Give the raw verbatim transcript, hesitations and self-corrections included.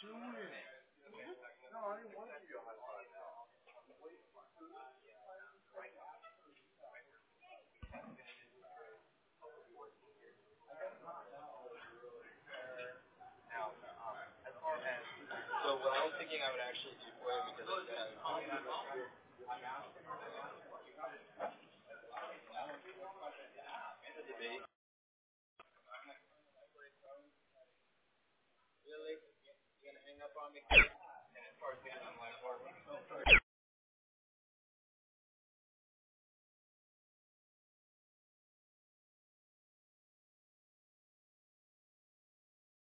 So what I was thinking I would actually do for you because I said I would debate. Really? You gonna hang up on me?